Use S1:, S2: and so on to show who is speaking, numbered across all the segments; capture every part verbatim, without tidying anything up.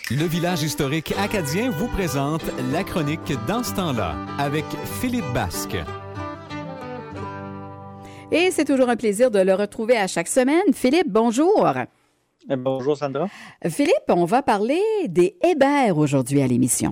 S1: Le village historique acadien vous présente la chronique Dans ce temps-là avec Philippe Basque.
S2: Et c'est toujours un plaisir de le retrouver à chaque semaine. Philippe, bonjour.
S3: Bonjour Sandra.
S2: Philippe, on va parler des Hébert aujourd'hui à l'émission.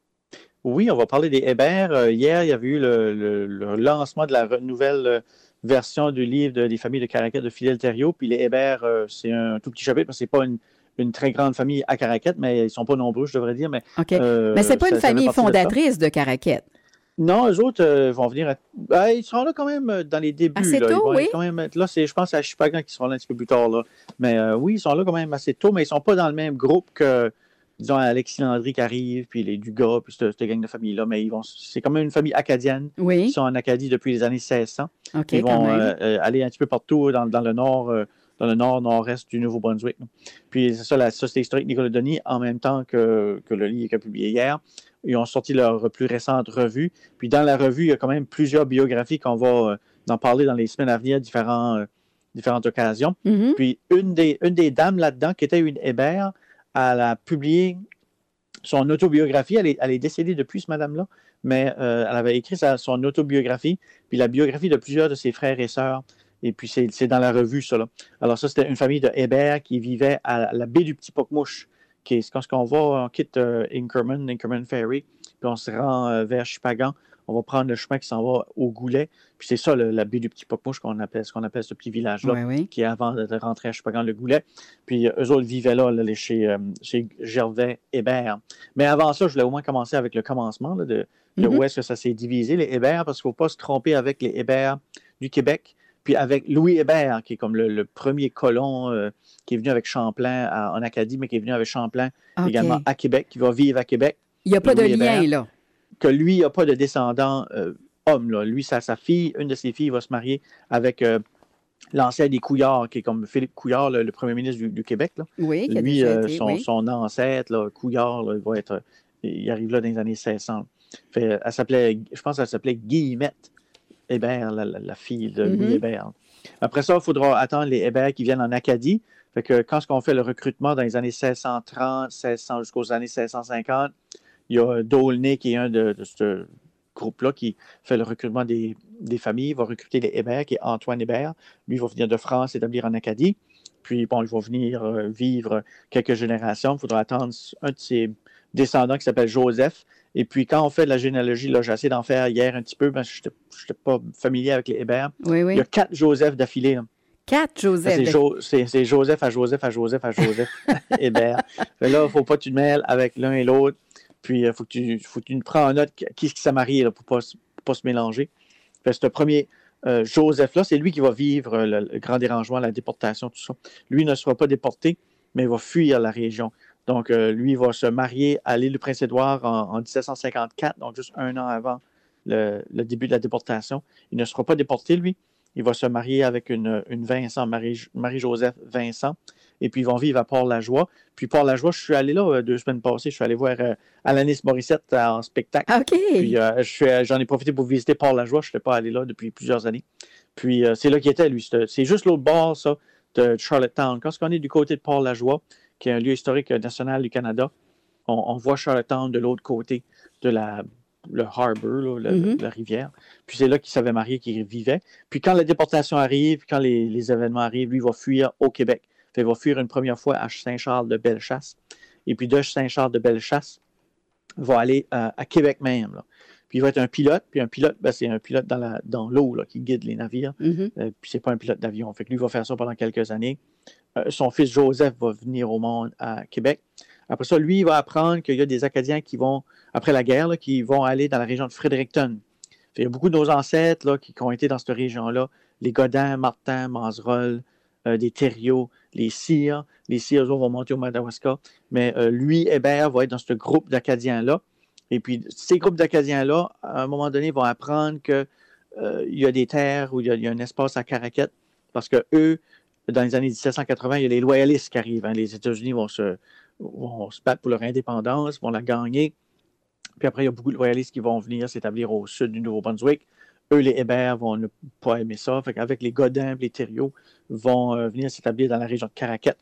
S3: Oui, on va parler des Hébert. Euh, hier, il y avait eu le, le, le lancement de la nouvelle version du livre de, des familles de Caraquette de Fidèle Thériault. Puis les Hébert, euh, c'est un tout petit chapitre parce que c'est pas une une très grande famille à Caraquette, mais ils ne sont pas nombreux, je devrais dire. Mais,
S2: OK. Euh, mais ce n'est pas ça, une famille fondatrice de, de Caraquette.
S3: Non, eux autres euh, vont venir... À... Ben, ils seront là quand même dans les débuts.
S2: Assez
S3: là.
S2: tôt,
S3: ils vont
S2: oui.
S3: Quand même être là, c'est, je pense à Chupagan qui seront là un petit peu plus tard. Là. Mais euh, oui, ils sont là quand même assez tôt, mais ils ne sont pas dans le même groupe que, disons, Alexis Landry qui arrive, puis les Dugas, puis cette, cette gang de famille-là. Mais ils vont... c'est quand même une famille acadienne.
S2: Oui.
S3: Ils sont en Acadie depuis les années seize cents.
S2: Okay,
S3: ils vont euh, aller un petit peu partout dans, dans le nord... Euh, dans le nord-nord-est du Nouveau-Brunswick. Puis c'est ça, la Société historique Nicolas Denis, en même temps que, que le livre qui a publié hier, ils ont sorti leur plus récente revue. Puis dans la revue, il y a quand même plusieurs biographies qu'on va euh, en parler dans les semaines à venir, différents, euh, différentes occasions.
S2: Mm-hmm.
S3: Puis une des, une des dames là-dedans, qui était une Hébert, elle a publié son autobiographie. Elle est, elle est décédée depuis, ce madame-là, mais euh, elle avait écrit sa, son autobiographie, puis la biographie de plusieurs de ses frères et sœurs. Et puis, c'est, c'est dans la revue, ça. Là. Alors, ça, c'était une famille de Hébert qui vivait à la baie du Petit Pocmouche. Qui est, quand on va, on quitte euh, Inkerman, Inkerman Ferry, puis on se rend euh, vers Chupagan, on va prendre le chemin qui s'en va au Goulet. Puis c'est ça, le, la baie du Petit Pocmouche, qu'on appelle, ce qu'on appelle ce petit village-là,
S2: oui, oui.
S3: qui est avant de rentrer à Chupagan, le Goulet. Puis eux autres vivaient là, là chez, euh, chez Gervais Hébert. Mais avant ça, je voulais au moins commencer avec le commencement, là, de, de mm-hmm. où est-ce que ça s'est divisé, les Hébert, parce qu'il ne faut pas se tromper avec les Hébert du Québec. Puis avec Louis Hébert, qui est comme le, le premier colon euh, qui est venu avec Champlain à, en Acadie, mais qui est venu avec Champlain okay. également à Québec, qui va vivre à Québec.
S2: Il n'y a pas
S3: Louis
S2: de
S3: Hébert,
S2: lien, là.
S3: Que lui, il n'a pas de descendant euh, homme. Là. Lui, sa, sa fille, une de ses filles, va se marier avec euh, l'ancien des Couillards, qui est comme Philippe Couillard, le, le premier ministre du, du Québec. Là.
S2: Oui, qui a
S3: lui,
S2: déjà
S3: euh,
S2: été,
S3: son,
S2: oui.
S3: son ancêtre, là, Couillard, là, il va être... Il arrive là dans les années seize cents. Fait, elle s'appelait, je pense qu'elle s'appelait Guillemette Hébert, la, la, la fille de Louis mm-hmm. Hébert. Après ça, il faudra attendre les Hébert qui viennent en Acadie. Fait que quand on fait le recrutement dans les années seize cent trente, seize cents jusqu'aux années seize cent cinquante, il y a D'Aulnay qui est un de, de ce groupe-là qui fait le recrutement des, des familles. Il va recruter les Hébert, qui est Antoine Hébert. Lui, il va venir de France, s'établir en Acadie. Puis, bon, il va venir euh, vivre quelques générations. Il faudra attendre un de ses descendants qui s'appelle Joseph. Et puis, quand on fait de la généalogie, là, j'ai essayé d'en faire hier un petit peu, mais je n'étais pas familier avec les Hébert.
S2: Oui, oui.
S3: Il y a quatre Joseph d'affilée. Là.
S2: Quatre Joseph.
S3: C'est, jo- c'est, c'est Joseph à Joseph à Joseph à Joseph Hébert. Là, il ne faut pas que tu te mêles avec l'un et l'autre. Puis, il faut, faut que tu prends en note qui est-ce qui s'est marié là, pour ne pas, pas se mélanger. Fait, ce premier euh, Joseph-là, c'est lui qui va vivre le, le grand dérangement, la déportation, tout ça. Lui ne sera pas déporté, mais il va fuir la région. Donc, euh, lui, il va se marier à l'île du Prince-Édouard en, en dix-sept cent cinquante-quatre, donc juste un an avant le, le début de la déportation. Il ne sera pas déporté, lui. Il va se marier avec une, une Vincent, Marie, Marie-Joseph Vincent, et puis ils vont vivre à Port-la-Joie. Puis Port-la-Joie, je suis allé là euh, deux semaines passées, je suis allé voir euh, Alanis Morissette euh, en spectacle.
S2: OK.
S3: Puis euh, je suis, j'en ai profité pour visiter Port-la-Joie, je n'étais pas allé là depuis plusieurs années. Puis euh, c'est là qu'il était, lui. C'est, c'est juste l'autre bord, ça, de Charlottetown. Quand on est du côté de Port-la-Joie, qui est un lieu historique national du Canada, on, on voit Charlottetown de l'autre côté de la, le harbour, là, le, mm-hmm. la rivière. Puis c'est là qu'il s'avait marié, qu'il vivait. Puis quand la déportation arrive, quand les, les événements arrivent, lui, il va fuir au Québec. Fait, il va fuir une première fois à Saint-Charles-de-Bellechasse. Et puis de Saint-Charles-de-Bellechasse, il va aller euh, à Québec même. Là. Puis il va être un pilote. Puis un pilote, ben, c'est un pilote dans, la, dans l'eau là, qui guide les navires.
S2: Mm-hmm.
S3: Euh, puis c'est pas un pilote d'avion. Fait que lui, il va faire ça pendant quelques années. Euh, son fils Joseph va venir au monde à Québec. Après ça, lui, il va apprendre qu'il y a des Acadiens qui vont, après la guerre, là, qui vont aller dans la région de Fredericton. Fait, il y a beaucoup de nos ancêtres là, qui, qui ont été dans cette région-là. Les Godin, Martin, Mazerolle, euh, des Thériault, les Cyrs. Les Cyrs, eux, vont monter au Madawaska. Mais euh, lui, Hébert, va être dans ce groupe d'Acadiens-là. Et puis, ces groupes d'Acadiens-là, à un moment donné, vont apprendre qu'il euh, y a des terres où il y a, il y a un espace à Caraquette. Parce que eux, dans les années dix-sept cent quatre-vingts, il y a les loyalistes qui arrivent. Hein. Les États-Unis vont se, vont se battre pour leur indépendance, vont la gagner. Puis après, il y a beaucoup de loyalistes qui vont venir s'établir au sud du Nouveau-Brunswick. Eux, les Hébert, vont ne pas aimer ça. Fait qu'avec les Godin et les Thériault, vont euh, venir s'établir dans la région de Caraquette.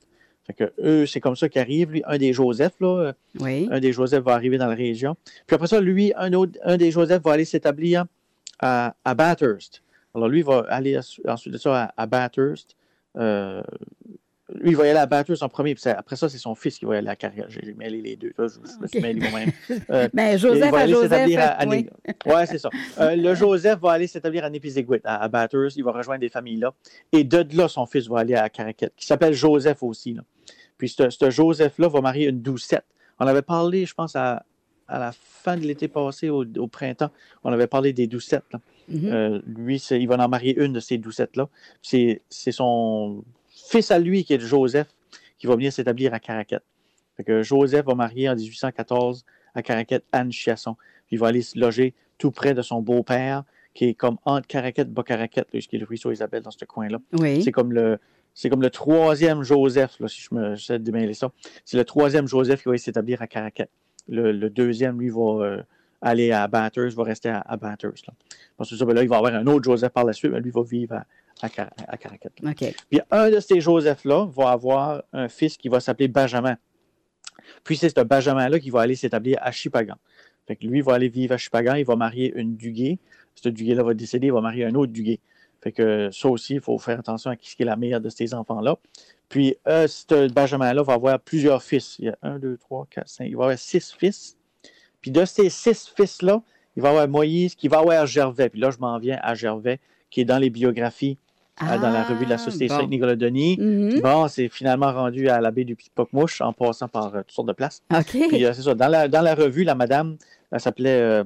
S3: Fait que eux, c'est comme ça qu'ils arrivent. Lui, un des Joseph, là,
S2: Oui.
S3: un des Joseph va arriver dans la région. Puis après ça, lui, un autre, un des Joseph va aller s'établir à, à Bathurst. Alors lui, il va aller ensuite de ça à, à Bathurst. Euh, lui, il va y aller à Bathurst en premier. Puis après ça, c'est son fils qui va y aller à Carrière. J'ai mêlé les deux. Là, je, je me suis mêlé moi-même.
S2: Euh, Mais Joseph à Joseph.
S3: À, à,
S2: oui,
S3: ouais, c'est ça. Euh, le Joseph va aller s'établir à Nipisiguit, à, à Bathurst. Il va rejoindre des familles là. Et de là, son fils va aller à Caraquette, qui s'appelle Joseph aussi. Là. Puis ce, ce Joseph-là va marier une doucette. On avait parlé, je pense, à, à la fin de l'été passé, au, au printemps, on avait parlé des doucettes. Là. Mm-hmm. Euh, lui, il va en marier une de ces doucettes-là. C'est, c'est son fils à lui, qui est Joseph, qui va venir s'établir à Caraquette. Fait que Joseph va marier en dix-huit cent quatorze à Caraquette Anne Chiasson. Puis il va aller se loger tout près de son beau-père, qui est comme entre Caraquette et Bas-Caraquette, qui est le ruisseau Isabelle dans ce coin-là.
S2: Oui.
S3: C'est comme le... C'est comme le troisième Joseph, là, si je me j'essaie de démêler ça. C'est le troisième Joseph qui va s'établir à Caraquette. Le, le deuxième, lui, va euh, aller à Bathurst, va rester à, à Bathurst. Là. Parce que ça, ben là, il va y avoir un autre Joseph par la suite, mais lui va vivre à, à, Car- à Caraquette.
S2: Okay.
S3: Puis un de ces Joseph-là va avoir un fils qui va s'appeler Benjamin. Puis c'est ce Benjamin-là qui va aller s'établir à Shippagan. Fait que lui, il va aller vivre à Shippagan, il va marier une Duguay. Ce Duguay-là va décéder, il va marier un autre Duguay. Fait que ça aussi, il faut faire attention à qui est la meilleure de ces enfants-là. Puis, euh, ce Benjamin-là va avoir plusieurs fils. Il y a un, deux, trois, quatre, cinq. Il va avoir six fils. Puis, de ces six fils-là, il va avoir Moïse, qui va avoir Gervais. Puis là, je m'en viens à Gervais, qui est dans les biographies, ah, euh, dans la revue de la Société bon. Saint-Nicolas-Denis. Mm-hmm. Bon, c'est finalement rendu à l'abbaye du Petit-Pocmouche en passant par euh, toutes sortes de places.
S2: Okay.
S3: Puis, euh, c'est ça. Dans la, dans la revue, la madame, elle s'appelait euh,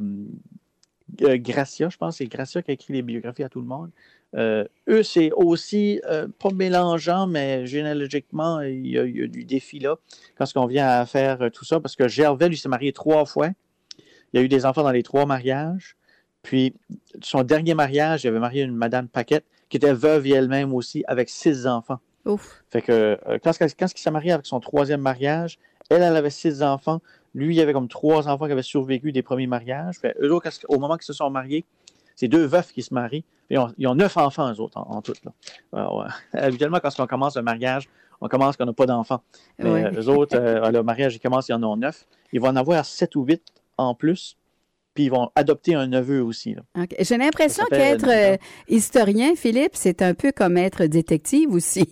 S3: euh, Gracia, je pense. C'est Gracia qui a écrit les biographies à tout le monde. Euh, eux, c'est aussi euh, pas mélangeant, mais généalogiquement, il y a, il y a du défi là quand on vient à faire euh, tout ça, parce que Gervais, lui, s'est marié trois fois. Il y a eu des enfants dans les trois mariages. Puis, son dernier mariage, il avait marié une madame Paquette, qui était veuve elle-même aussi, avec six enfants.
S2: Ouf.
S3: Fait que euh, quand, quand, quand il s'est marié avec son troisième mariage, elle, elle avait six enfants. Lui, il avait comme trois enfants qui avaient survécu des premiers mariages. Fait, eux autres, au moment qu'ils se sont mariés, c'est deux veufs qui se marient. Ils ont, ils ont neuf enfants, eux autres, en, en tout. Là. Alors, euh, habituellement, quand on commence un mariage, on commence qu'on n'a pas d'enfants. Mais ouais. euh, eux autres, euh, le mariage, ils commencent, ils en ont neuf. Ils vont en avoir sept ou huit en plus. Puis ils vont adopter un neveu aussi. Là.
S2: Okay. J'ai l'impression qu'être euh, historien, Philippe, c'est un peu comme être détective aussi.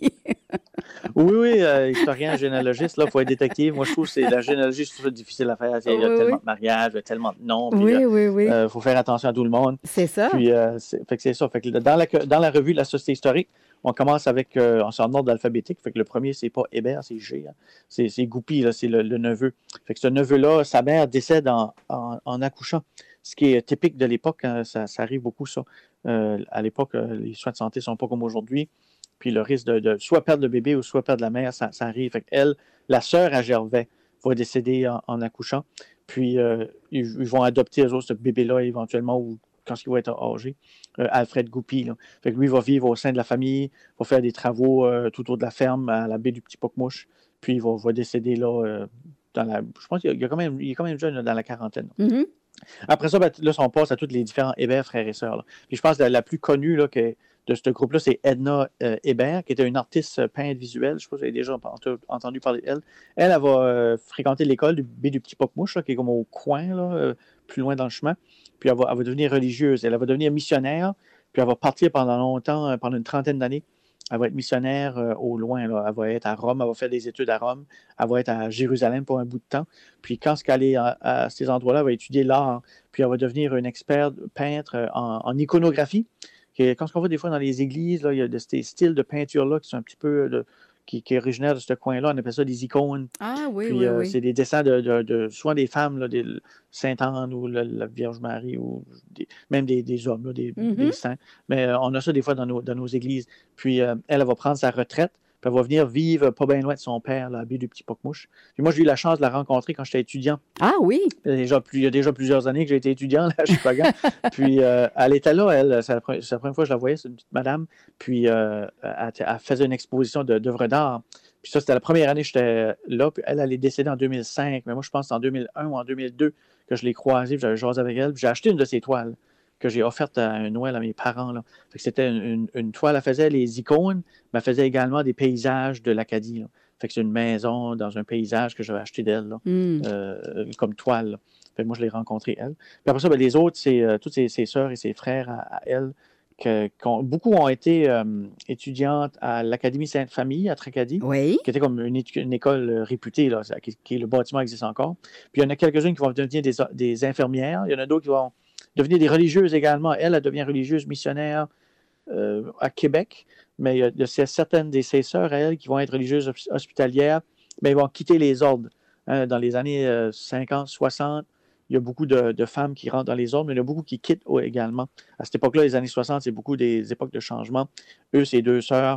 S3: oui, oui, euh, historien, généalogiste, là, il faut être détective. Moi, je trouve que c'est, la généalogie, c'est difficile à faire. Il y a oui, tellement oui. de mariages, il y a tellement de noms. Puis,
S2: oui,
S3: là,
S2: oui, oui. Il
S3: euh, faut faire attention à tout le monde.
S2: C'est ça.
S3: Puis, euh, c'est, fait que c'est ça. Fait que dans, la, dans la revue de la Société historique, on commence avec, euh, on s'en ordre alphabétique. Fait que le premier, c'est pas Hébert, c'est G. Hein. C'est, c'est Goupil, là, c'est le, le neveu. Fait que ce neveu-là, sa mère décède en, en, en accouchant. Ce qui est typique de l'époque, hein, ça, ça arrive beaucoup, ça. Euh, à l'époque, euh, les soins de santé ne sont pas comme aujourd'hui. Puis le risque de, de soit perdre le bébé ou soit perdre la mère, ça, ça arrive. Fait qu'elle, la sœur à Gervais, va décéder en, en accouchant. Puis euh, ils, ils vont adopter eux autres ce bébé-là éventuellement, ou quand il va être âgé, euh, Alfred Goupil. Là. Fait que lui, il va vivre au sein de la famille, va faire des travaux euh, tout autour de la ferme, à la baie du Petit-Pocmouche. Puis il va, va décéder là, euh, dans la. Je pense qu'il y a quand même, il est quand même jeune là, dans la quarantaine.
S2: Mm-hmm.
S3: Après ça, ben, là, on passe à tous les différents Hébert, frères et sœurs. Là. Puis je pense que la, la plus connue là, que, de ce groupe-là, c'est Edna euh, Hébert, qui était une artiste peintre visuelle. Je ne sais pas si vous avez déjà entendu parler d'elle. Elle, elle va euh, fréquenter l'école du baie du Petit-Pocmouche, là, qui est comme au coin, là, euh, plus loin dans le chemin. Puis elle va, elle va devenir religieuse. Elle, elle va devenir missionnaire. Puis elle va partir pendant longtemps, euh, pendant une trentaine d'années. Elle va être missionnaire euh, au loin. Là. Elle va être à Rome. Elle va faire des études à Rome. Elle va être à Jérusalem pour un bout de temps. Puis quand elle est à, à ces endroits-là, elle va étudier l'art. Puis elle va devenir une experte peintre en, en iconographie. Quand on voit des fois dans les églises, là, il y a de ces styles de peinture-là qui sont un petit peu de, qui, qui est originaire de ce coin-là. On appelle ça des icônes.
S2: Ah oui,
S3: Puis,
S2: oui,
S3: euh,
S2: oui.
S3: c'est des dessins de, de, de soit des femmes, là, des Sainte-Anne ou la, la Vierge Marie, ou des, même des, des hommes, là, des, mm-hmm. des saints. Mais euh, on a ça des fois dans nos, dans nos églises. Puis euh, elle, elle va prendre sa retraite. Puis elle va venir vivre pas bien loin de son père, là, à baie du Petit-Pocmouche. Puis moi, j'ai eu la chance de la rencontrer quand j'étais étudiant.
S2: Ah oui?
S3: Il y a déjà, plus, il y a déjà plusieurs années que j'ai été étudiant là, à Shippagan. Puis euh, elle était là, elle, c'est la, première, c'est la première fois que je la voyais, c'est une petite madame. Puis euh, elle, elle faisait une exposition de, d'œuvres d'art. Puis ça, c'était la première année que j'étais là. Puis elle, elle est décédée en deux mille cinq. Mais moi, je pense que c'est en deux mille un ou en deux mille deux que je l'ai croisée. Puis j'avais jasé avec elle. Puis j'ai acheté une de ses toiles que j'ai offerte à un Noël à mes parents. Là. Fait que c'était une, une, une toile, elle faisait les icônes, mais elle faisait également des paysages de l'Acadie. Là. Fait que c'est une maison dans un paysage que j'avais acheté d'elle, là,
S2: Mm.
S3: euh, comme toile. Là. Fait que moi, je l'ai rencontrée, elle. Puis après ça, ben, les autres, c'est euh, toutes ses, ses sœurs et ses frères à, à elle. Que, qu'on, beaucoup ont été euh, étudiantes à l'Académie Sainte-Famille à Tracadie,
S2: Oui.
S3: qui était comme une, étu- une école euh, réputée, là, qui, qui, le bâtiment existe encore. Puis il y en a quelques-unes qui vont devenir des, des infirmières. Il y en a d'autres qui vont devenir des religieuses également. Elle, elle devient religieuse missionnaire euh, à Québec, mais il y a, il y a certaines de ses sœurs à elle qui vont être religieuses hospitalières, mais ils vont quitter les ordres. Hein, dans les années euh, cinquante, soixante, il y a beaucoup de, de femmes qui rentrent dans les ordres, mais il y en a beaucoup qui quittent oh, également. À cette époque-là, les années soixante, c'est beaucoup des époques de changement. Eux, ces deux sœurs,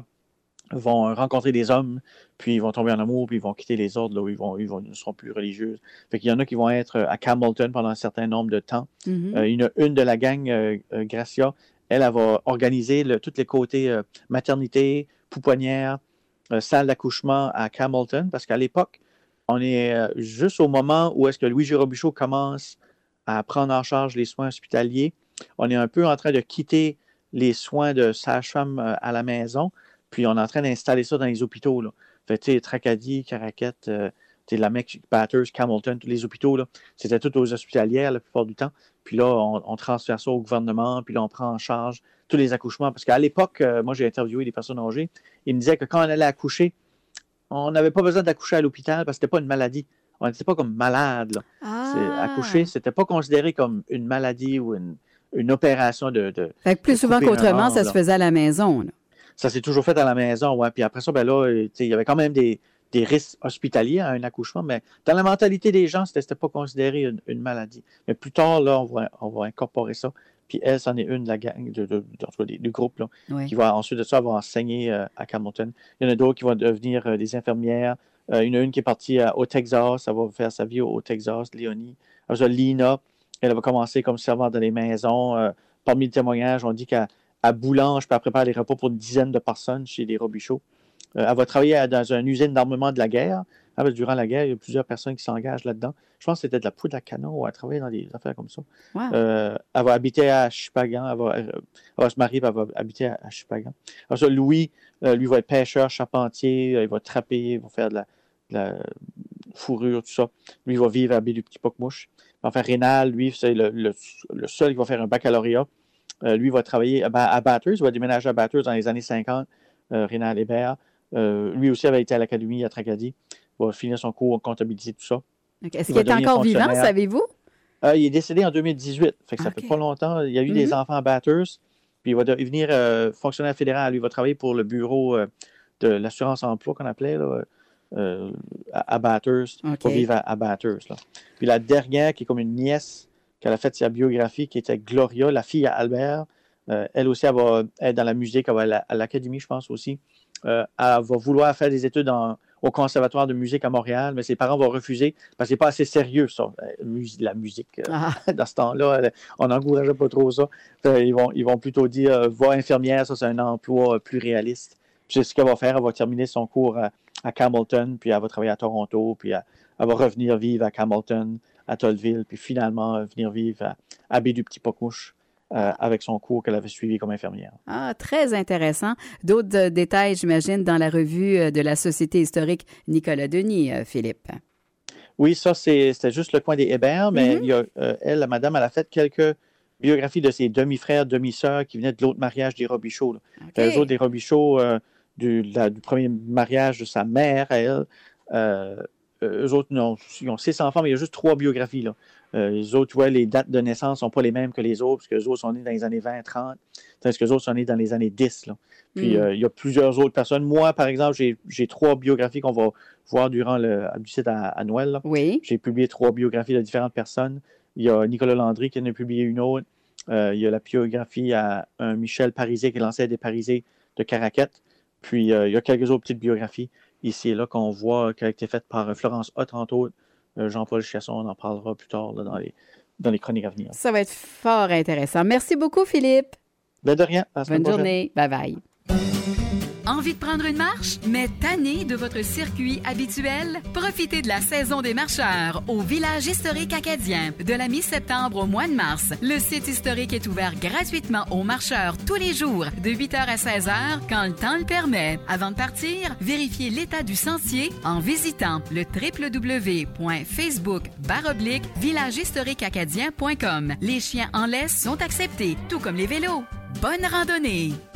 S3: vont rencontrer des hommes, puis ils vont tomber en amour, puis ils vont quitter les ordres, là où ils, vont, ils, vont, ils ne seront plus religieuses. Fait qu'il y en a qui vont être à Campbellton pendant un certain nombre de temps.
S2: Mm-hmm.
S3: Euh, une, une de la gang, euh, euh, Gracia, elle, elle va organiser le, tous les côtés euh, maternité, pouponnière, euh, salle d'accouchement à Campbellton, parce qu'à l'époque, on est euh, juste au moment où est-ce que Louis-José Robichaud commence à prendre en charge les soins hospitaliers. On est un peu en train de quitter les soins de sage-femme euh, à la maison, puis on est en train d'installer ça dans les hôpitaux. Là. Fait tu sais, Tracadie, Caraquette, euh, la Mec, Bathurst, Campbellton, tous les hôpitaux, là, c'était tout aux hospitalières la plupart du temps. Puis là, on, on transfère ça au gouvernement, puis là, on prend en charge tous les accouchements. Parce qu'à l'époque, euh, moi, j'ai interviewé des personnes âgées, ils me disaient que quand on allait accoucher, on n'avait pas besoin d'accoucher à l'hôpital parce que c'était pas une maladie. On n'était pas comme malade. Là.
S2: Ah.
S3: C'est, accoucher, c'était pas considéré comme une maladie ou une, une opération de, de
S2: Fait que plus
S3: de
S2: souvent qu'autrement, ça
S3: là.
S2: se faisait à la maison. Là.
S3: Ça s'est toujours fait à la maison, ouais. Puis après ça, ben là, il y avait quand même des, des risques hospitaliers à un accouchement, mais dans la mentalité des gens, c'était, c'était pas considéré une, une maladie. Mais plus tard, là, on va, on va incorporer ça. Puis elle, c'en est une de la gang, de, de, de, de, du groupe, là,
S2: Oui.
S3: qui va ensuite de ça, va enseigner euh, à Campbellton. Il y en a d'autres qui vont devenir euh, des infirmières. Euh, il y en a une qui est partie euh, au Texas, elle va faire sa vie au, au Texas, Léonie. Alors ça, Lina, elle va commencer comme servante dans les maisons. Euh, parmi les témoignages, on dit qu'à à Boulange, puis elle prépare les repas pour une dizaine de personnes chez les Robichaud. Euh, elle va travailler à, dans une usine d'armement de la guerre. Ah, durant la guerre, il y a plusieurs personnes qui s'engagent là-dedans. Je pense que c'était de la poudre à canon ou elle travaille dans des affaires comme ça.
S2: Wow.
S3: Euh, elle va habiter à Chupagan. Elle va, elle va se marier et elle va habiter à, à Chupagan. Alors ça, Louis, euh, lui, va être pêcheur, charpentier. Il va trapper, il va faire de la, de la fourrure, tout ça. Lui, il va vivre à Baie du Petit Pocmouche. Enfin, Rénal, lui, c'est le, le, le seul qui va faire un baccalauréat. Euh, lui, il va travailler à, à Bathurst. Il va déménager à Bathurst dans les années cinquante. Euh, Rénal Hébert. Euh, lui aussi avait été à l'Académie à Tracadie. Il va finir son cours en comptabilité, tout ça.
S2: Okay. Est-ce qu'il est encore vivant, savez-vous?
S3: Euh, il est décédé en deux mille dix-huit. Fait que ça okay. fait pas longtemps. Il y a eu mm-hmm. des enfants à Bathurst. Puis il va devenir euh, fonctionnaire fédéral. Lui, il va travailler pour le bureau euh, de l'assurance-emploi qu'on appelait là, euh, à, à Bathurst. Okay. Il va vivre à, à Bathurst. Là. Puis la dernière, qui est comme une nièce, qu'elle a fait sa biographie, qui était Gloria, la fille à Albert. Euh, elle aussi, elle va être dans la musique. Elle va aller à l'Académie, je pense aussi. Euh, elle va vouloir faire des études en, au Conservatoire de musique à Montréal, mais ses parents vont refuser parce que c'est pas assez sérieux, ça, la musique. Ah. Dans ce temps-là, on n'encourageait pas trop ça. Ils vont, ils vont plutôt dire, va infirmière, ça, c'est un emploi plus réaliste. Puis c'est ce qu'elle va faire. Elle va terminer son cours à, à Campbellton, puis elle va travailler à Toronto, puis elle, elle va revenir vivre à Campbellton, à Tollville, puis finalement euh, venir vivre à, à Baie du Petit Pocmouche. Euh, avec son cours qu'elle avait suivi comme infirmière.
S2: Ah, très intéressant. D'autres euh, détails, j'imagine, dans la revue euh, de la Société historique Nicolas Denis, euh, Philippe.
S3: Oui, ça, c'est, c'était juste le coin des Hébert, mais mm-hmm. il y a, euh, elle, la madame, elle a fait quelques biographies de ses demi-frères, demi-sœurs qui venaient de l'autre mariage des Robichaud. Okay. Les autres des Robichaud, euh, du, la, du premier mariage de sa mère, à elle, euh, eux autres, non, ils ont six enfants, mais il y a juste trois biographies, là. Euh, les autres, tu vois, les dates de naissance ne sont pas les mêmes que les autres, parce que les autres sont nés dans les années vingt, trente, tandis que les autres sont nés dans les années dix. Là. Puis, mm. euh, il y a plusieurs autres personnes. Moi, par exemple, j'ai, j'ai trois biographies qu'on va voir durant le du site à, à Noël. Là.
S2: Oui.
S3: J'ai publié trois biographies de différentes personnes. Il y a Nicolas Landry qui en a publié une autre. Euh, il y a la biographie à un Michel Parisé qui est l'ancêtre des Parisés de Caraquette. Puis, euh, il y a quelques autres petites biographies ici et là qu'on voit qui a été faites par Florence Hott, entre autres. Jean-Paul Chasson, on en parlera plus tard là, dans, les, dans les chroniques à venir.
S2: Ça va être fort intéressant. Merci beaucoup, Philippe.
S3: Ben de rien.
S2: Bonne journée. Bye-bye.
S4: Envie de prendre une marche? Mais tanné de votre circuit habituel? Profitez de la saison des marcheurs au Village historique acadien. De la mi-septembre au mois de mars, le site historique est ouvert gratuitement aux marcheurs tous les jours, de huit heures à seize heures, quand le temps le permet. Avant de partir, vérifiez l'état du sentier en visitant le w w w point facebook barre oblique village historique acadien point com. Les chiens en laisse sont acceptés, tout comme les vélos. Bonne randonnée!